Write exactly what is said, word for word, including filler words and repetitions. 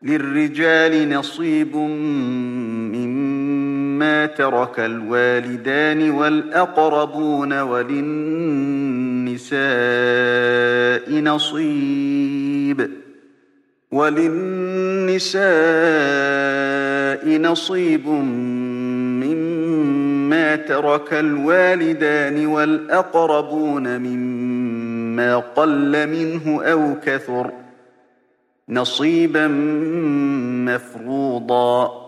للرجال نصيب مما ترك الوالدان والأقربون وللنساء نصيب وللنساء نصيب مما ترك الوالدان والأقربون مما قل منه أو كثر نصيبا مفروضا.